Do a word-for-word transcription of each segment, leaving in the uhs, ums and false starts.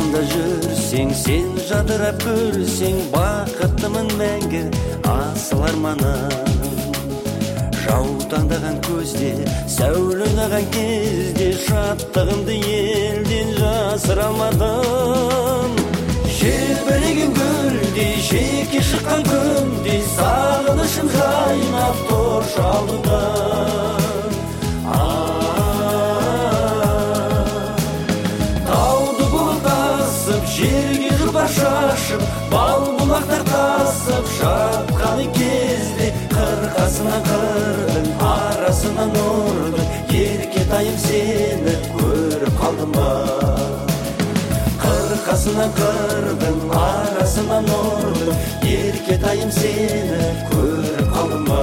жанымда жүрсең, сен жадырап көрсең, бақыттымын мәңгі асыл арманым. Жаутаңдаған көзде, сәулең аған кезде, шаттығымды елден жасыра алмадым. Желбіреген гүлдей, жеке шыққан күндей, сағынышым жайнап тұр жалында. Тауды бұлт асып, жерге жұпар шашып, бал бұлақтар тасып, шапқаны кезде, қырқасынан қырдың, арасынан ұрдың, еркетайым сені көріп қалдым ба? Қырқасынан қырдың, арасынан ұрдың, еркетайым сені көріп қалдым ба?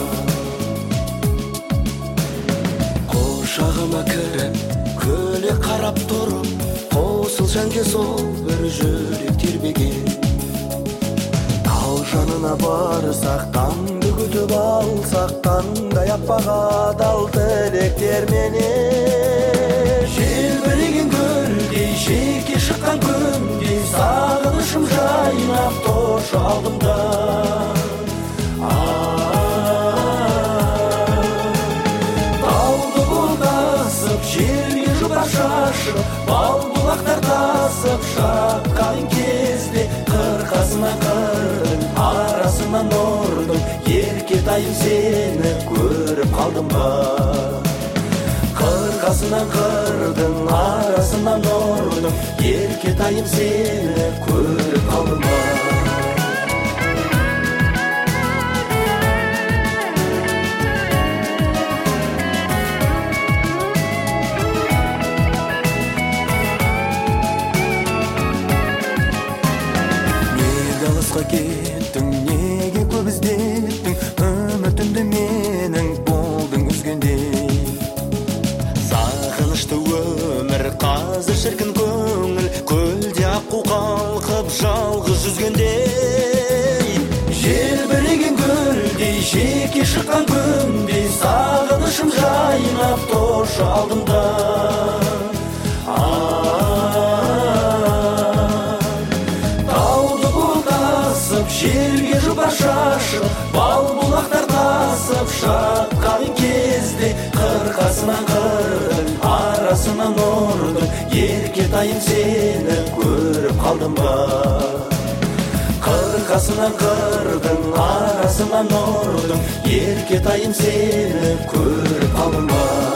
Қошағыма кіріп, көле қарап тұрып, қосыл жәнге сол бір жүрек тербеген. Тау жанына барсақ, таңды күтіп алсақ, таңдай аппақ адал тілектерменен. Желбіреген гүлдей, жеке шыққан күндей, сағынышым жайнап тұр жалында. Тауды бұлт асып, жерге жұпар шашып, бал бұлақтар тасып, шапқайын кезде, қырқасынан қырдың, арасынан ұрдың, еркетайым сені көріп қалдым ба? Қырқасынан қырдың, арасынан ұрдың, еркетайым сені көріп қалдым ба? Кеттің, неге көп іздеттің, үмітімді менің болдың үзгендей. Сағынышты өмір, қазір шіркін көңіл, көлде аққу қалқып жалғыз жүзгендей. Желбіреген гүлдей, жеке шыққан күндей, сағынышым жайнап тұр жалында. Жерге жұпар шашып, бал бұлақтар тасып, шапқайын кезде, қырқасынан қырдың, арасынан ұрдың, еркетайым сені көріп қалдым ба? Қырқасынан қырдың, арасынан ұрдың, еркетайым сені көріп қалдым ба?